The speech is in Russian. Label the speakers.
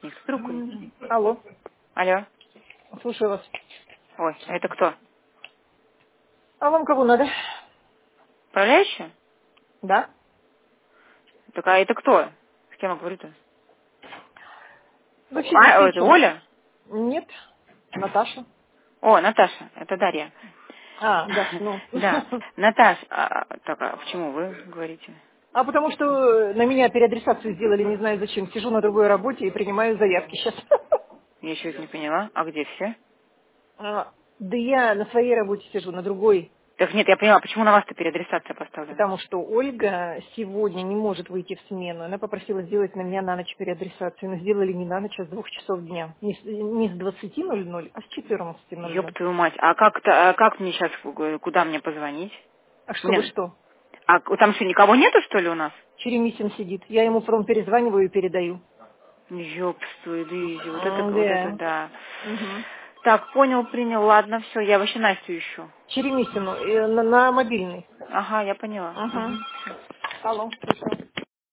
Speaker 1: Их с трубкой.
Speaker 2: Алло,
Speaker 1: Алло.
Speaker 2: слушаю вас.
Speaker 1: Ой, а это кто?
Speaker 2: А вам кого надо?
Speaker 1: Управляющая?
Speaker 2: Да?
Speaker 1: Так, а это кто? С кем я говорю-то?
Speaker 2: Вообще
Speaker 1: А, это
Speaker 2: встреча.
Speaker 1: Оля?
Speaker 2: Нет, Наташа.
Speaker 1: О, Наташа, это Дарья.
Speaker 2: А, да, ну.
Speaker 1: Да, Наташ, так, а почему вы говорите?
Speaker 2: А потому что на меня переадресацию сделали, не знаю зачем. Сижу на другой работе и принимаю заявки сейчас.
Speaker 1: Я еще это не поняла. А где все?
Speaker 2: Да я на своей работе сижу, на другой.
Speaker 1: Так нет, я поняла, почему на вас-то переадресация поставлена?
Speaker 2: Потому что Ольга сегодня не может выйти в смену. Она попросила сделать на меня на ночь переадресацию. Но сделали не на ночь, а с 2 часов дня. Не с 20:00, а с
Speaker 1: Ёб
Speaker 2: 14:00.
Speaker 1: твою мать, а как мне сейчас, куда мне позвонить?
Speaker 2: А чтобы
Speaker 1: Мне,
Speaker 2: что?
Speaker 1: там что, никого нету, что ли, у нас?
Speaker 2: Черемисин сидит. Я ему пром перезваниваю и передаю.
Speaker 1: Ёбствуй, дызи, вот это
Speaker 2: Да.
Speaker 1: да.
Speaker 2: Мгм.
Speaker 1: Так, понял, принял, ладно, все, я вообще Настю ищу.
Speaker 2: Черемисину на мобильный.
Speaker 1: Ага, я поняла.
Speaker 2: Ага.
Speaker 1: Мгм.
Speaker 2: Алло, слушаю.